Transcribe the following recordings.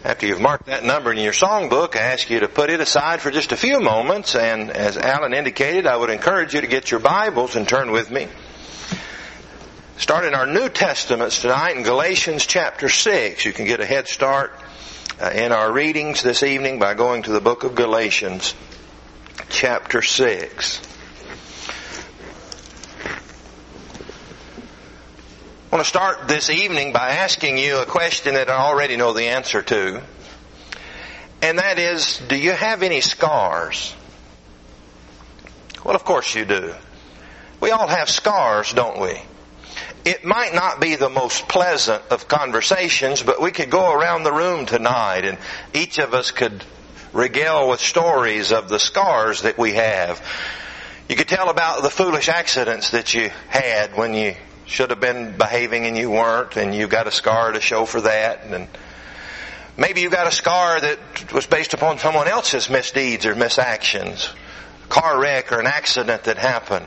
After you've marked that number in your songbook, I ask you to put it aside for just a few moments, and as Alan indicated, I would encourage you to get your Bibles and turn with me. Start in our New Testaments tonight in Galatians chapter 6. You can get a head start in our readings this evening by going to the book of Galatians chapter 6. I want to start this evening by asking you a question that I already know the answer to. And that is, do you have any scars? Well, of course you do. We all have scars, don't we? It might not be the most pleasant of conversations, but we could go around the room tonight and each of us could regale with stories of the scars that we have. You could tell about the foolish accidents that you had when you should have been behaving and you weren't, and you got a scar to show for that. And maybe you got a scar that was based upon someone else's misdeeds or misactions, a car wreck or an accident that happened.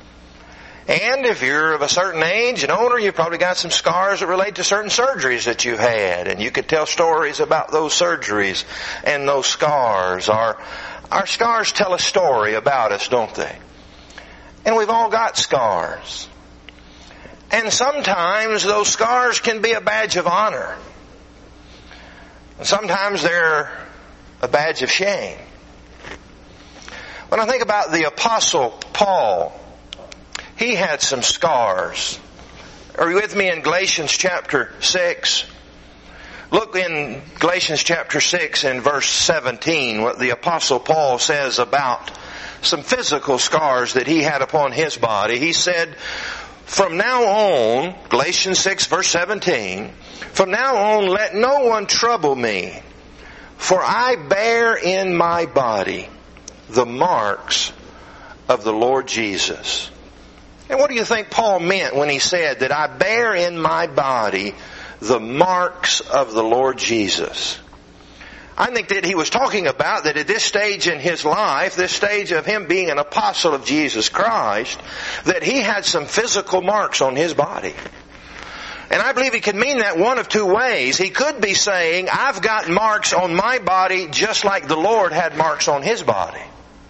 And if you're of a certain age and older, you've probably got some scars that relate to certain surgeries that you had, and you could tell stories about those surgeries and those scars. Our scars tell a story about us, don't they? And we've all got scars. And sometimes those scars can be a badge of honor. And sometimes they're a badge of shame. When I think about the Apostle Paul, he had some scars. Are you with me in Galatians chapter 6? Look in Galatians chapter 6 in verse 17, what the Apostle Paul says about some physical scars that he had upon his body. He said, "From now on," Galatians 6 verse 17, "from now on let no one trouble me, for I bear in my body the marks of the Lord Jesus." And what do you think Paul meant when he said that I bear in my body the marks of the Lord Jesus? I think that he was talking about that at this stage in his life, this stage of him being an apostle of Jesus Christ, that he had some physical marks on his body. And I believe he could mean that one of two ways. He could be saying, I've got marks on my body just like the Lord had marks on his body.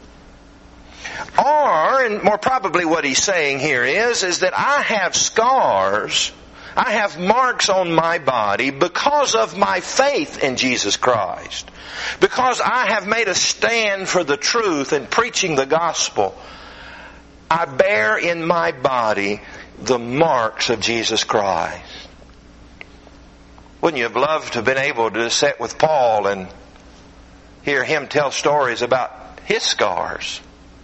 Or, and more probably what he's saying here is that I have scars, I have marks on my body because of my faith in Jesus Christ. Because I have made a stand for the truth and preaching the gospel. I bear in my body the marks of Jesus Christ. Wouldn't you have loved to have been able to sit with Paul and hear him tell stories about his scars?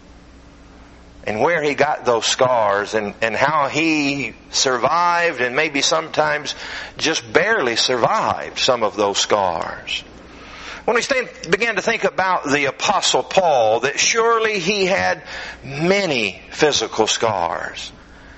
And where he got those scars and how he survived and maybe sometimes just barely survived some of those scars. When we began to think about the Apostle Paul, that surely he had many physical scars.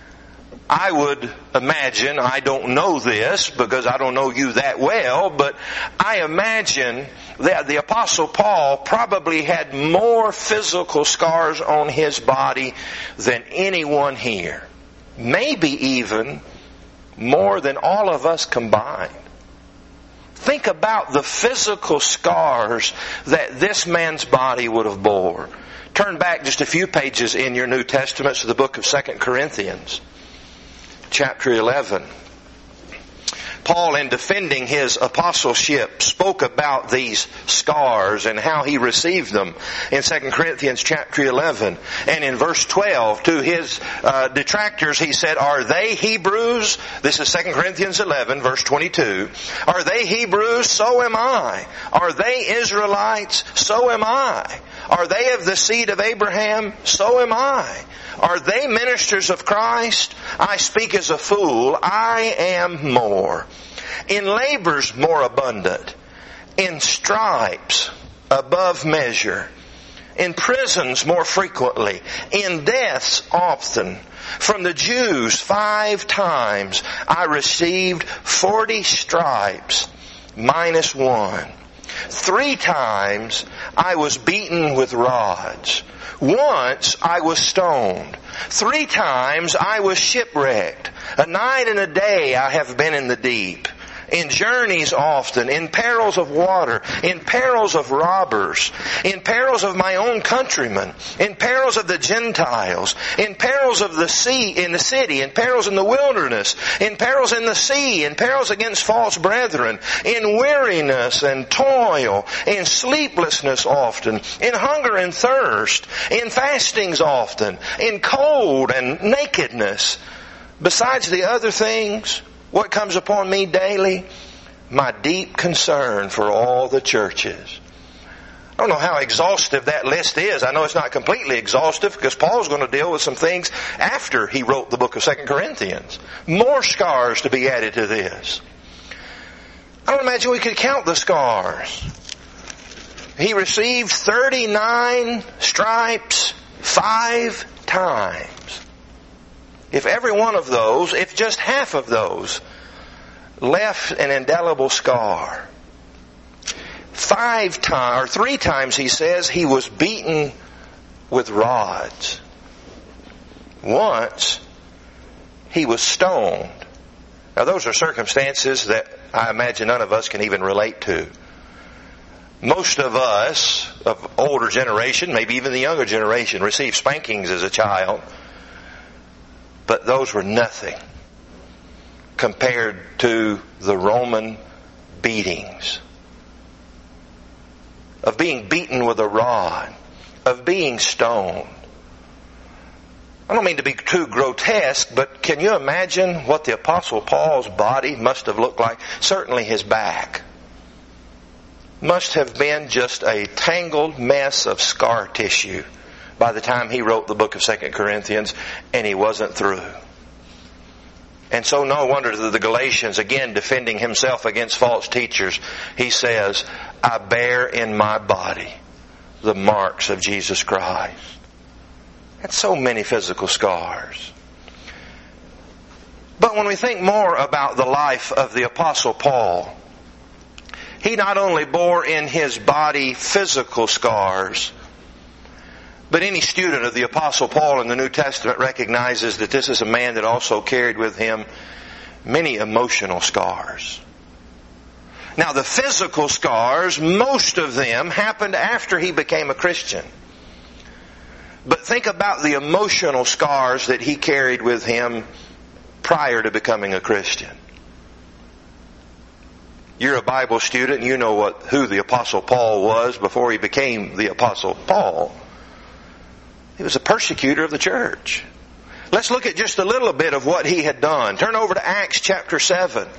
I would imagine, I don't know this because I don't know you that well, but I imagine that the Apostle Paul probably had more physical scars on his body than anyone here. Maybe even more than all of us combined. Think about the physical scars that this man's body would have bore. Turn back just a few pages in your New Testament to the book of 2 Corinthians. Chapter 11. Paul, in defending his apostleship, spoke about these scars and how he received them in 2 Corinthians chapter 11. And in verse 12, to his detractors, he said, "Are they Hebrews?" This is 2 Corinthians 11, verse 22. "Are they Hebrews? So am I. Are they Israelites? So am I. Are they of the seed of Abraham? So am I. Are they ministers of Christ? I speak as a fool. I am more. In labors more abundant. In stripes above measure. In prisons more frequently. In deaths often. From the Jews 5 times I received 40 stripes minus 1. 3 times I was beaten with rods. Once I was stoned. 3 times I was shipwrecked. A night and a day I have been in the deep. in journeys often, in perils of water, in perils of robbers, in perils of my own countrymen, in perils of the Gentiles, in perils of the sea, in the city, in perils in the wilderness, in perils in the sea, in perils against false brethren, in weariness and toil, in sleeplessness often, in hunger and thirst, in fastings often, in cold and nakedness. Besides the other things, what comes upon me daily? My deep concern for all the churches. I don't know how exhaustive that list is. I know it's not completely exhaustive because Paul's going to deal with some things after he wrote the book of 2 Corinthians. More scars to be added to this. I don't imagine we could count the scars. He received 39 stripes 5 times. If every one of those, if just half of those, left an indelible scar. 3 times he says he was beaten with rods. Once he was stoned. Now those are circumstances that I imagine none of us can even relate to. Most of us of older generation, maybe even the younger generation, received spankings as a child. But those were nothing compared to the Roman beatings. Of being beaten with a rod. Of being stoned. I don't mean to be too grotesque, but can you imagine what the Apostle Paul's body must have looked like? Certainly his back must have been just a tangled mess of scar tissue by the time he wrote the book of 2 Corinthians, and he wasn't through. And so no wonder that the Galatians, again defending himself against false teachers, he says, I bear in my body the marks of Jesus Christ. That's so many physical scars. But when we think more about the life of the Apostle Paul, he not only bore in his body physical scars, but any student of the Apostle Paul in the New Testament recognizes that this is a man that also carried with him many emotional scars. Now the physical scars, most of them happened after he became a Christian. But think about the emotional scars that he carried with him prior to becoming a Christian. You're a Bible student and you know who the Apostle Paul was before he became the Apostle Paul. He was a persecutor of the church. Let's look at just a little bit of what he had done. Turn over to Acts chapter 7.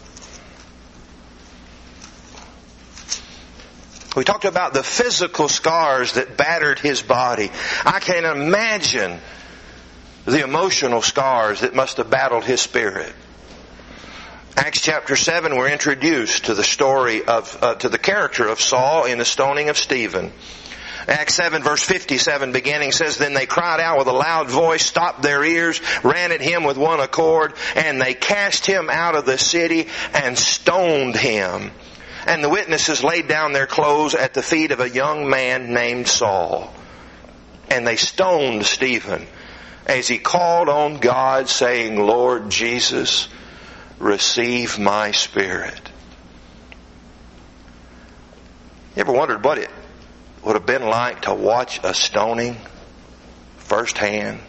We talked about the physical scars that battered his body. I can imagine the emotional scars that must have battled his spirit. Acts chapter 7, we're introduced to the story to the character of Saul in the stoning of Stephen. Acts 7 verse 57 beginning says, Then they cried out with a loud voice, stopped their ears, ran at him with one accord, and they cast him out of the city and stoned him. And the witnesses laid down their clothes at the feet of a young man named Saul. And they stoned Stephen as he called on God, saying, Lord Jesus, receive my spirit. You ever wondered what it would have been like to watch a stoning firsthand?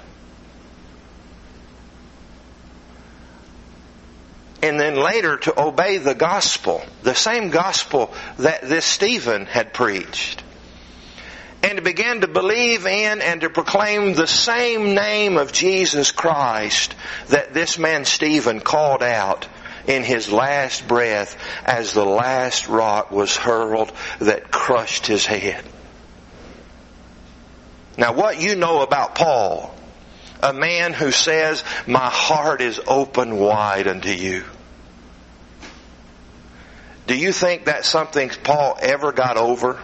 And then later to obey the gospel, the same gospel that this Stephen had preached. And to begin to believe in and to proclaim the same name of Jesus Christ that this man Stephen called out in his last breath as the last rock was hurled that crushed his head. Now what you know about Paul, a man who says, my heart is open wide unto you. Do you think that's something Paul ever got over?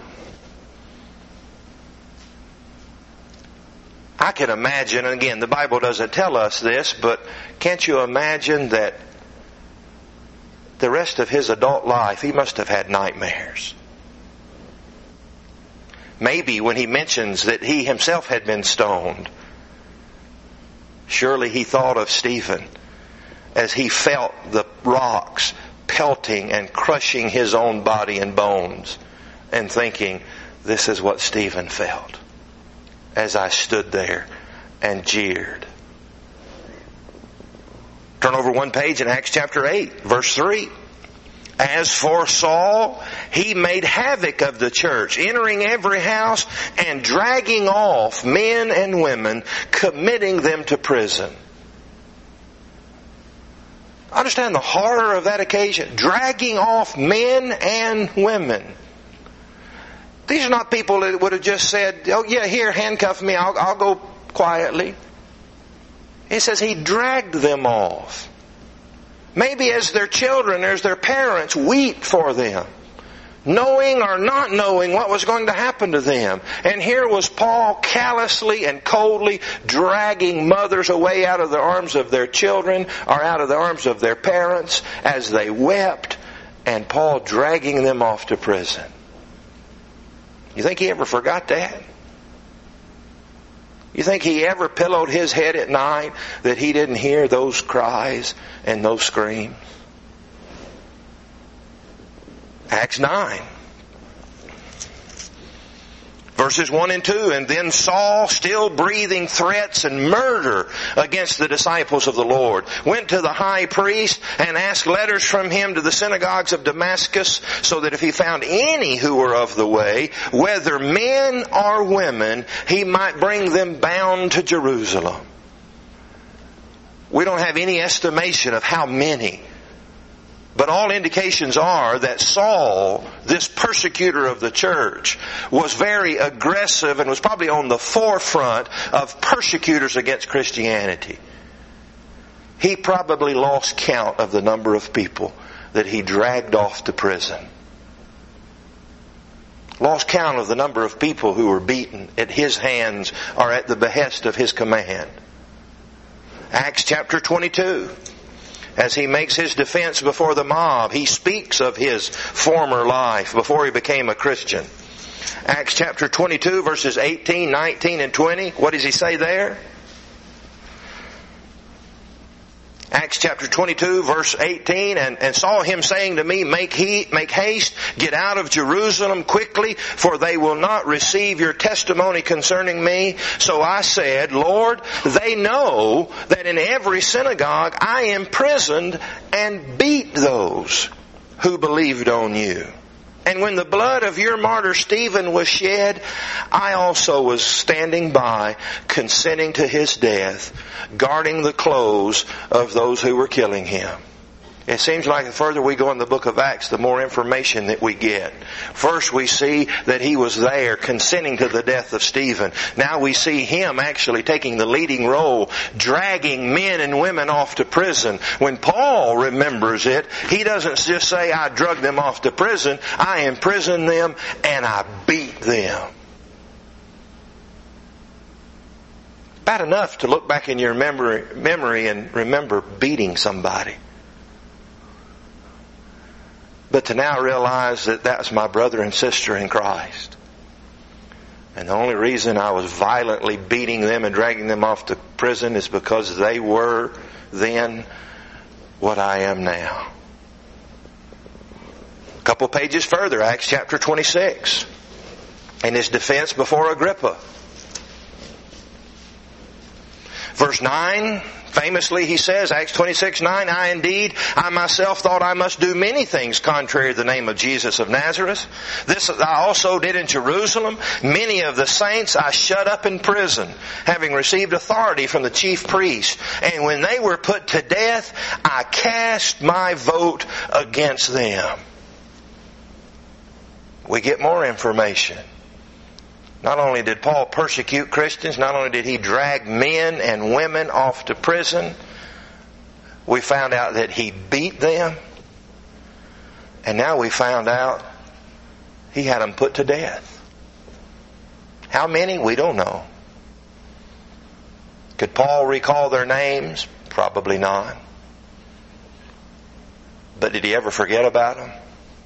I can imagine, and again, the Bible doesn't tell us this, but can't you imagine that the rest of his adult life he must have had nightmares? Maybe when he mentions that he himself had been stoned, surely he thought of Stephen as he felt the rocks pelting and crushing his own body and bones and thinking, this is what Stephen felt as I stood there and jeered. Turn over one page in Acts chapter 8, verse 3. As for Saul, he made havoc of the church, entering every house and dragging off men and women, committing them to prison. Understand the horror of that occasion. Dragging off men and women. These are not people that would have just said, oh yeah, here, handcuff me, I'll go quietly. He says he dragged them off. Maybe as their children, as their parents, weep for them, knowing or not knowing what was going to happen to them. And here was Paul callously and coldly dragging mothers away out of the arms of their children or out of the arms of their parents as they wept, and Paul dragging them off to prison. You think he ever forgot that? You think he ever pillowed his head at night that he didn't hear those cries and those screams? Acts 9. Verses 1 and 2. And then Saul, still breathing threats and murder against the disciples of the Lord, went to the high priest and asked letters from him to the synagogues of Damascus, so that if he found any who were of the way, whether men or women, he might bring them bound to Jerusalem. We don't have any estimation of how many. But all indications are that Saul, this persecutor of the church, was very aggressive and was probably on the forefront of persecutors against Christianity. He probably lost count of the number of people that he dragged off to prison. Lost count of the number of people who were beaten at his hands or at the behest of his command. Acts chapter 22. As he makes his defense before the mob, he speaks of his former life before he became a Christian. Acts chapter 22, verses 18, 19, and 20. What does he say there? Acts chapter 22, verse 18, and saw him saying to me, make haste, get out of Jerusalem quickly, for they will not receive your testimony concerning me. So I said, Lord, they know that in every synagogue I imprisoned and beat those who believed on you. And when the blood of your martyr Stephen was shed, I also was standing by, consenting to his death, guarding the clothes of those who were killing him. It seems like the further we go in the book of Acts, the more information that we get. First we see that he was there consenting to the death of Stephen. Now we see him actually taking the leading role, dragging men and women off to prison. When Paul remembers it, he doesn't just say, I drugged them off to prison. I imprisoned them and I beat them. Bad enough to look back in your memory and remember beating somebody. But to now realize that that's my brother and sister in Christ. And the only reason I was violently beating them and dragging them off to prison is because they were then what I am now. A couple pages further, Acts chapter 26. And his defense before Agrippa. Verse 9, famously he says, Acts 26:9, I myself thought I must do many things contrary to the name of Jesus of Nazareth. This I also did in Jerusalem. Many of the saints I shut up in prison, having received authority from the chief priests. And when they were put to death, I cast my vote against them. We get more information. Not only did Paul persecute Christians, not only did he drag men and women off to prison, we found out that he beat them. And now we found out he had them put to death. How many? We don't know. Could Paul recall their names? Probably not. But did he ever forget about them?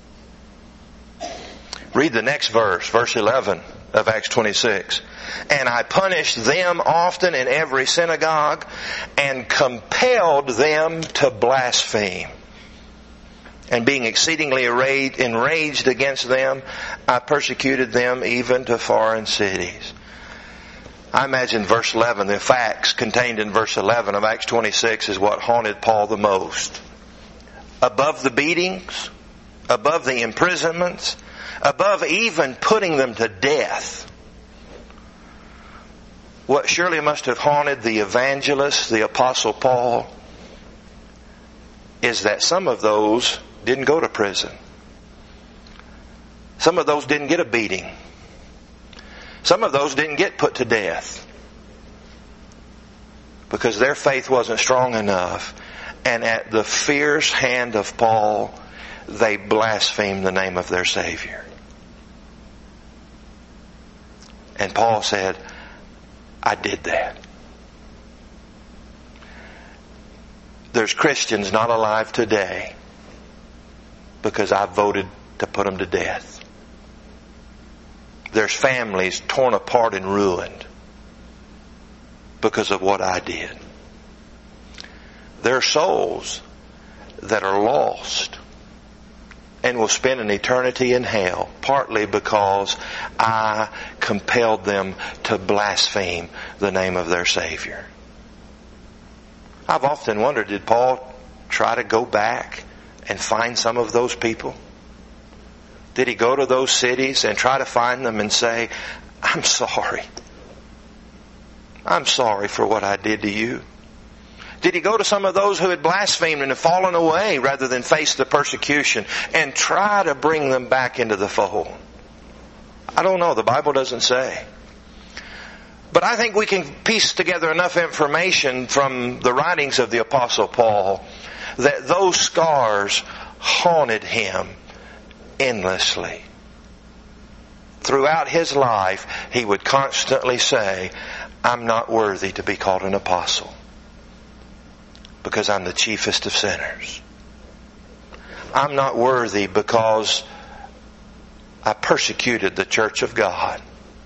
Read the next verse, verse 11. Of Acts 26. And I punished them often in every synagogue and compelled them to blaspheme. And being exceedingly enraged against them, I persecuted them even to foreign cities. I imagine verse 11, the facts contained in verse 11 of Acts 26 is what haunted Paul the most. Above the beatings, above the imprisonments, above even putting them to death, what surely must have haunted the evangelist, the Apostle Paul, is that some of those didn't go to prison. Some of those didn't get a beating. Some of those didn't get put to death because their faith wasn't strong enough. And at the fierce hand of Paul, they blasphemed the name of their Savior. And Paul said, I did that. There's Christians not alive today because I voted to put them to death. There's families torn apart and ruined because of what I did. There are souls that are lost and will spend an eternity in hell, partly because I compelled them to blaspheme the name of their Savior. I've often wondered, did Paul try to go back and find some of those people? Did he go to those cities and try to find them and say, I'm sorry. I'm sorry for what I did to you? Did he go to some of those who had blasphemed and had fallen away rather than face the persecution and try to bring them back into the fold? I don't know. The Bible doesn't say. But I think we can piece together enough information from the writings of the Apostle Paul that those scars haunted him endlessly. Throughout his life, he would constantly say, I'm not worthy to be called an apostle because I'm the chiefest of sinners. I'm not worthy because I persecuted the church of God.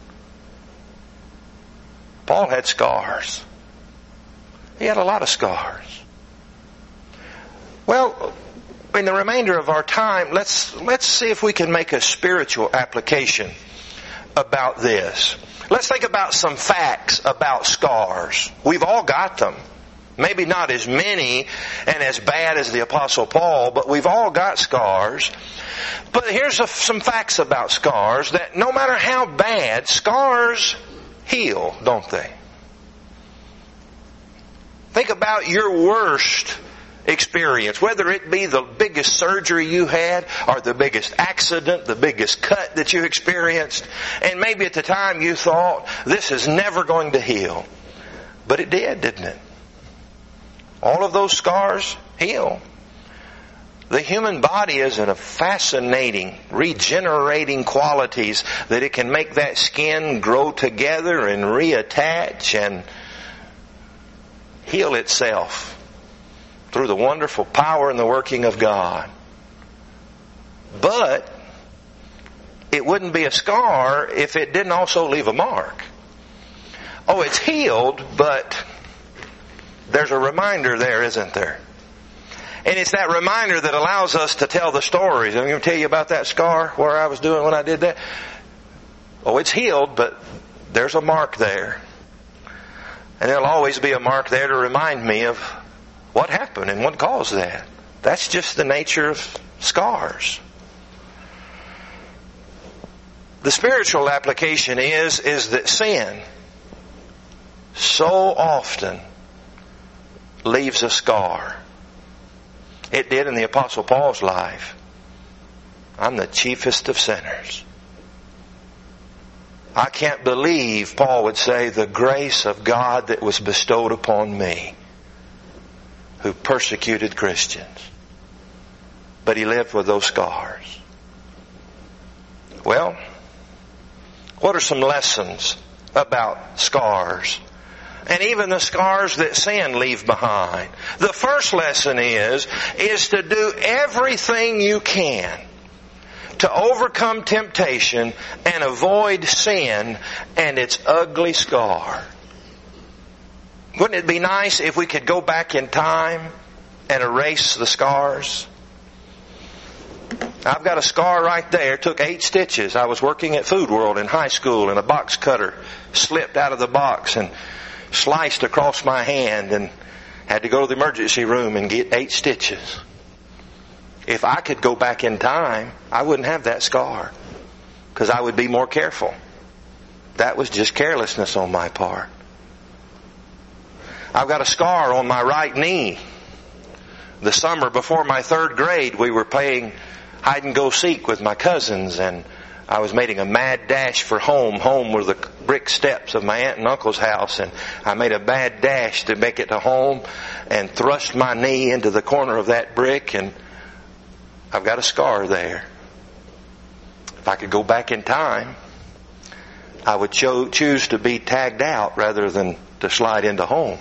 Paul had scars. He had a lot of scars. Well, in the remainder of our time, let's see if we can make a spiritual application about this. Let's think about some facts about scars. We've all got them. Maybe not as many and as bad as the Apostle Paul, but we've all got scars. But here's some facts about scars, that no matter how bad, scars heal, don't they? Think about your worst experience, whether it be the biggest surgery you had or the biggest accident, the biggest cut that you experienced, and maybe at the time you thought, this is never going to heal. But it did, didn't it? All of those scars heal. The human body is in a fascinating, regenerating qualities that it can make that skin grow together and reattach and heal itself through the wonderful power and the working of God. But it wouldn't be a scar if it didn't also leave a mark. Oh, it's healed, but there's a reminder there, isn't there? And it's that reminder that allows us to tell the stories. I'm going to tell you about that scar, where I was doing when I did that. Oh, it's healed, but there's a mark there. And there'll always be a mark there to remind me of what happened and what caused that. That's just the nature of scars. The spiritual application is that sin so often leaves a scar. It did in the Apostle Paul's life. I'm the chiefest of sinners. I can't believe, Paul would say, the grace of God that was bestowed upon me, who persecuted Christians. But he lived with those scars. Well, what are some lessons about scars? And even the scars that sin leave behind. The first lesson is to do everything you can to overcome temptation and avoid sin and its ugly scar. Wouldn't it be nice if we could go back in time and erase the scars? I've got a scar right there. Took 8 stitches. I was working at Food World in high school, and a box cutter slipped out of the box and sliced across my hand, and had to go to the emergency room and get 8 stitches. If I could go back in time, I wouldn't have that scar, because I would be more careful. That was just carelessness on my part. I've got a scar on my right knee. The summer before my 3rd grade, we were playing hide and go seek with my cousins, and I was making a mad dash for home. Home were the brick steps of my aunt and uncle's house, and I made a mad dash to make it to home and thrust my knee into the corner of that brick, and I've got a scar there. If I could go back in time, I would choose to be tagged out rather than to slide into home.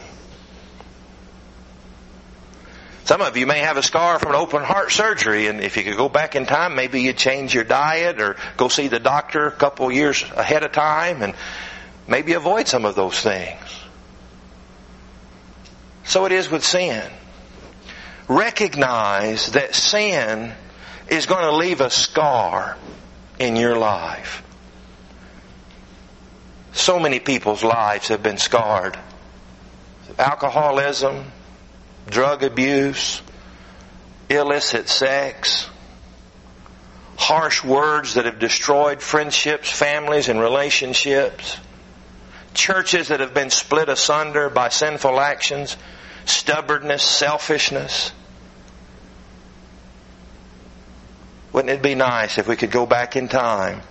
Some of you may have a scar from an open heart surgery, and if you could go back in time, maybe you'd change your diet or go see the doctor a couple years ahead of time and maybe avoid some of those things. So it is with sin. Recognize that sin is going to leave a scar in your life. So many people's lives have been scarred. Alcoholism, drug abuse, illicit sex, harsh words that have destroyed friendships, families, and relationships, churches that have been split asunder by sinful actions, stubbornness, selfishness. Wouldn't it be nice if we could go back in time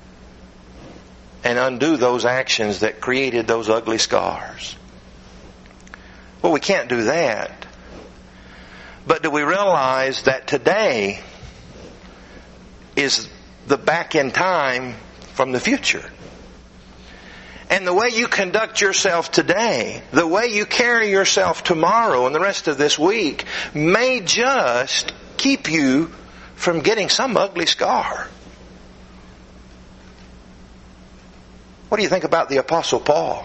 and undo those actions that created those ugly scars? Well, we can't do that. But do we realize that today is the back in time from the future? And the way you conduct yourself today, the way you carry yourself tomorrow and the rest of this week may just keep you from getting some ugly scar. What do you think about the Apostle Paul?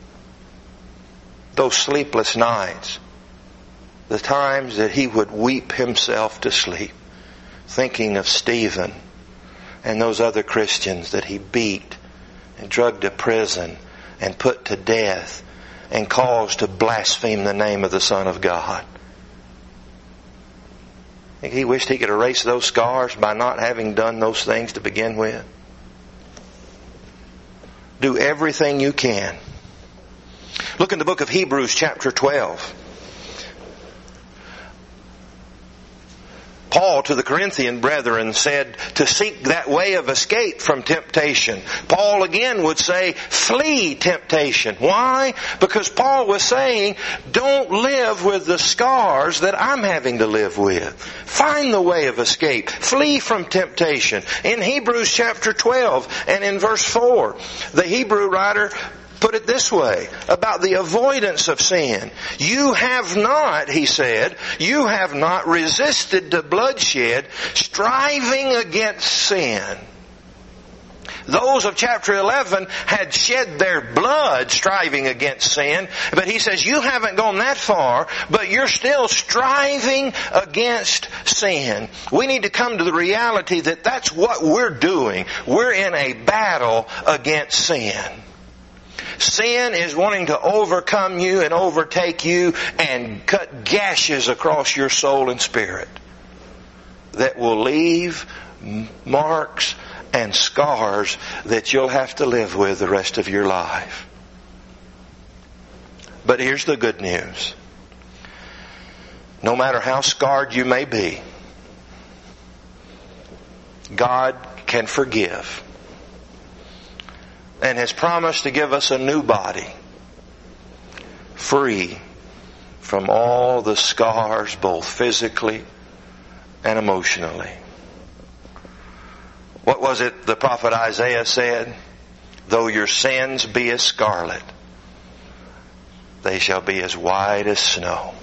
Those sleepless nights, the times that he would weep himself to sleep, thinking of Stephen and those other Christians that he beat and dragged to prison and put to death and caused to blaspheme the name of the Son of God. He wished he could erase those scars by not having done those things to begin with. Do everything you can. Look in the book of Hebrews chapter 12. Paul to the Corinthian brethren said to seek that way of escape from temptation. Paul again would say, flee temptation. Why? Because Paul was saying, don't live with the scars that I'm having to live with. Find the way of escape. Flee from temptation. In Hebrews chapter 12 and in verse 4, the Hebrew writer put it this way about the avoidance of sin. You have not, he said, you have not resisted to bloodshed, striving against sin. Those of chapter 11 had shed their blood striving against sin, but he says you haven't gone that far, but you're still striving against sin. We need to come to the reality that that's what we're doing. We're in a battle against sin. Sin is wanting to overcome you and overtake you and cut gashes across your soul and spirit that will leave marks and scars that you'll have to live with the rest of your life. But here's the good news. No matter how scarred you may be, God can forgive and has promised to give us a new body, free from all the scars, both physically and emotionally. What was it the prophet Isaiah said? Though your sins be as scarlet, they shall be as white as snow.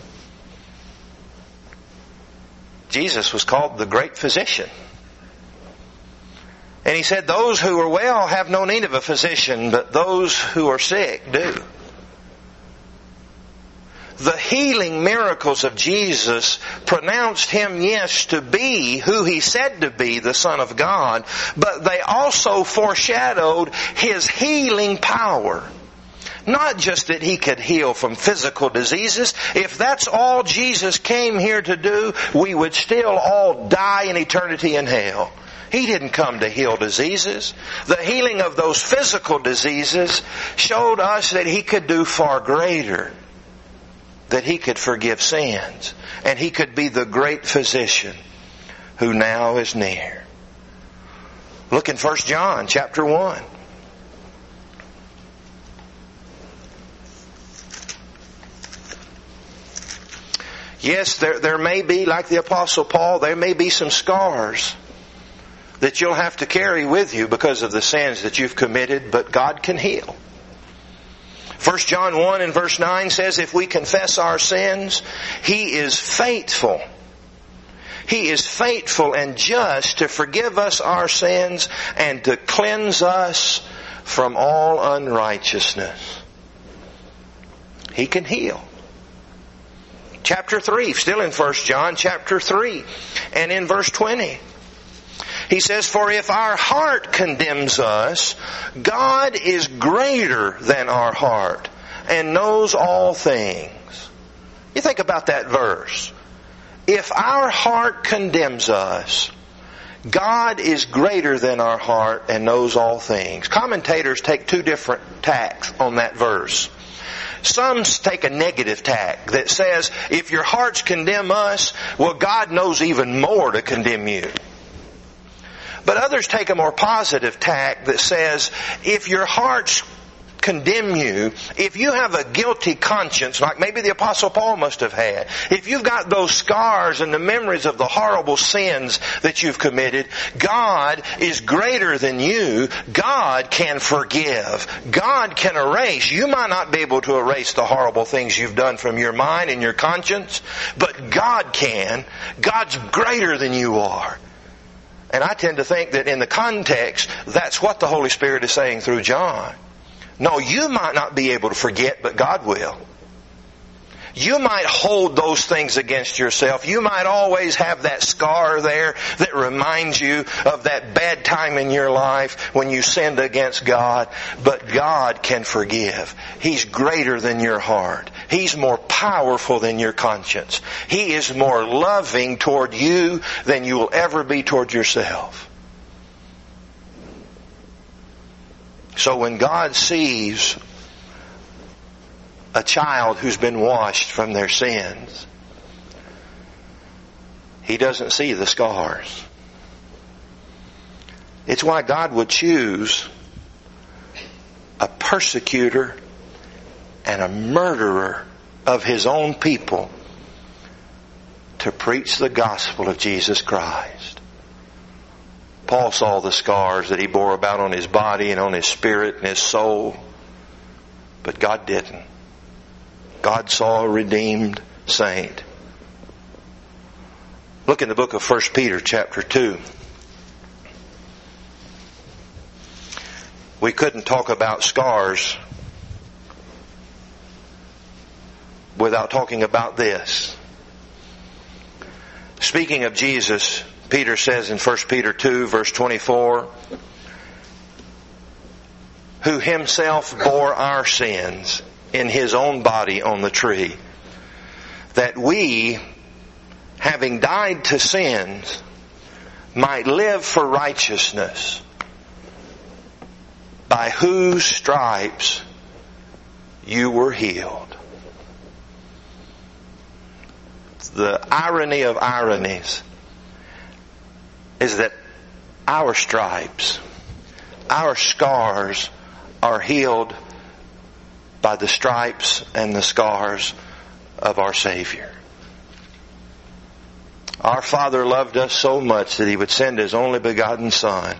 Jesus was called the great physician. And he said, those who are well have no need of a physician, but those who are sick do. The healing miracles of Jesus pronounced Him, yes, to be who He said to be, the Son of God, but they also foreshadowed His healing power. Not just that He could heal from physical diseases. If that's all Jesus came here to do, we would still all die in eternity in hell. He didn't come to heal diseases. The healing of those physical diseases showed us that He could do far greater. That He could forgive sins. And He could be the great physician who now is near. Look in 1 John chapter 1. Yes, there may be, like the Apostle Paul, there may be some scars that you'll have to carry with you because of the sins that you've committed, but God can heal. 1 John 1 and verse 9 says, if we confess our sins, He is faithful. He is faithful and just to forgive us our sins and to cleanse us from all unrighteousness. He can heal. Chapter 3, still in 1 John chapter 3 and in verse 20. He says, for if our heart condemns us, God is greater than our heart and knows all things. You think about that verse. If our heart condemns us, God is greater than our heart and knows all things. Commentators take two different tacks on that verse. Some take a negative tack that says, if your hearts condemn us, well, God knows even more to condemn you. But others take a more positive tack that says, if your hearts condemn you, if you have a guilty conscience, like maybe the Apostle Paul must have had, if you've got those scars and the memories of the horrible sins that you've committed, God is greater than you. God can forgive. God can erase. You might not be able to erase the horrible things you've done from your mind and your conscience, but God can. God's greater than you are. And I tend to think that in the context, that's what the Holy Spirit is saying through John. No, you might not be able to forget, but God will. You might hold those things against yourself. You might always have that scar there that reminds you of that bad time in your life when you sinned against God. But God can forgive. He's greater than your heart. He's more powerful than your conscience. He is more loving toward you than you will ever be toward yourself. So when God sees a child who's been washed from their sins, He doesn't see the scars. It's why God would choose a persecutor and a murderer of His own people to preach the gospel of Jesus Christ. Paul saw the scars that he bore about on his body and on his spirit and his soul, but God didn't. God saw a redeemed saint. Look in the book of 1 Peter chapter 2. We couldn't talk about scars without talking about this. Speaking of Jesus, Peter says in 1 Peter 2 verse 24, who Himself bore our sins in His own body on the tree, that we, having died to sins, might live for righteousness, by whose stripes you were healed. The irony of ironies is that our stripes, our scars are healed by the stripes and the scars of our Savior. Our Father loved us so much that He would send His only begotten Son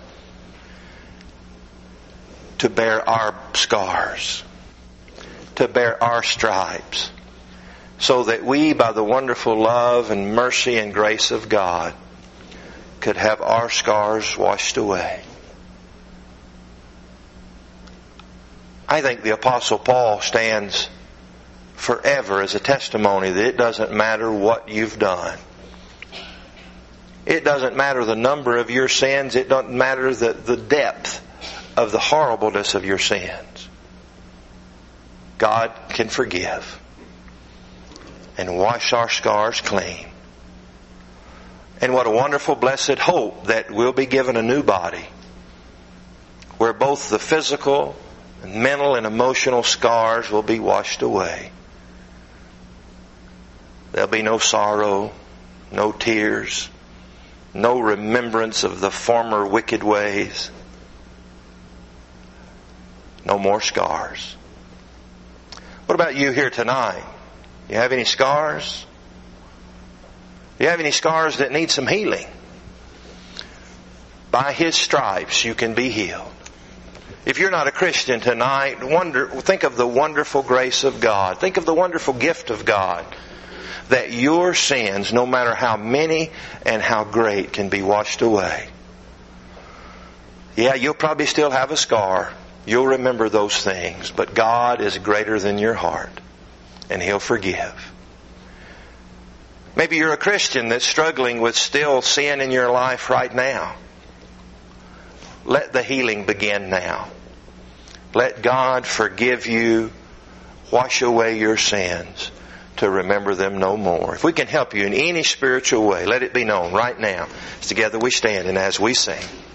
to bear our scars, to bear our stripes, so that we, by the wonderful love and mercy and grace of God, could have our scars washed away. I think the Apostle Paul stands forever as a testimony that it doesn't matter what you've done. It doesn't matter the number of your sins. It doesn't matter the depth of the horribleness of your sins. God can forgive and wash our scars clean. And what a wonderful, blessed hope that we'll be given a new body where both the physical, mental, and emotional scars will be washed away. There'll be no sorrow, no tears, no remembrance of the former wicked ways. No more scars. What about you here tonight? You have any scars? Do you have any scars that need some healing? By His stripes you can be healed. If you're not a Christian tonight, think of the wonderful grace of God. Think of the wonderful gift of God. That your sins, no matter how many and how great, can be washed away. Yeah, you'll probably still have a scar. You'll remember those things. But God is greater than your heart. And He'll forgive. Maybe you're a Christian that's struggling with still sin in your life right now. Let the healing begin now. Let God forgive you, wash away your sins, to remember them no more. If we can help you in any spiritual way, let it be known right now. As together we stand and as we sing.